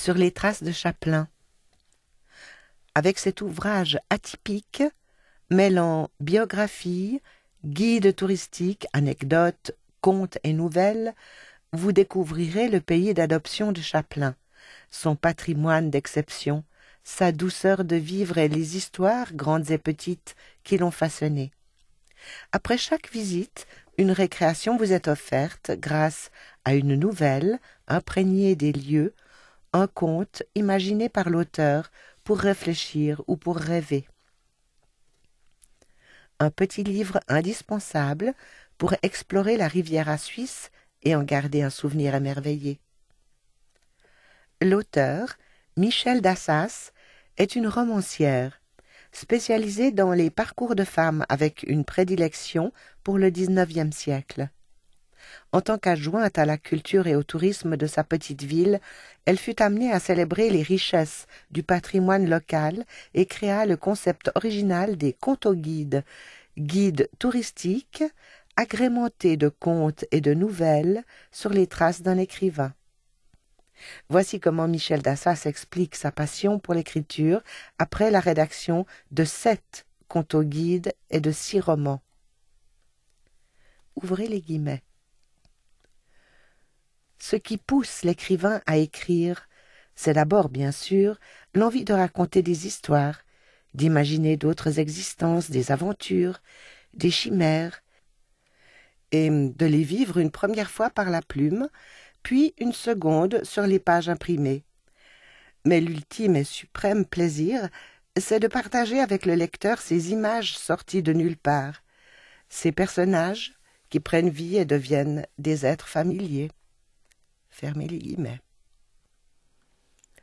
sur les traces de Chaplin. Avec cet ouvrage atypique, mêlant biographie, guide touristique, anecdotes, contes et nouvelles, vous découvrirez le pays d'adoption de Chaplin, son patrimoine d'exception, sa douceur de vivre et les histoires, grandes et petites, qui l'ont façonné. Après chaque visite, une récréation vous est offerte grâce à une nouvelle imprégnée des lieux, un conte imaginé par l'auteur pour réfléchir ou pour rêver. Un petit livre indispensable pour explorer la Riviera suisse et en garder un souvenir émerveillé. L'auteur, Michel Dassas, est une romancière, spécialisée dans les parcours de femmes avec une prédilection pour le XIXe siècle. En tant qu'adjointe à la culture et au tourisme de sa petite ville, elle fut amenée à célébrer les richesses du patrimoine local et créa le concept original des conto-guides, guides touristiques agrémentés de contes et de nouvelles sur les traces d'un écrivain. Voici comment Michel Dassas explique sa passion pour l'écriture après la rédaction de 7 conto-guides et de 6 romans. Ouvrez les guillemets. Ce qui pousse l'écrivain à écrire, c'est d'abord, bien sûr, l'envie de raconter des histoires, d'imaginer d'autres existences, des aventures, des chimères, et de les vivre une première fois par la plume, puis une seconde sur les pages imprimées. Mais l'ultime et suprême plaisir, c'est de partager avec le lecteur ces images sorties de nulle part, ces personnages qui prennent vie et deviennent des êtres familiers. Fermez les guillemets.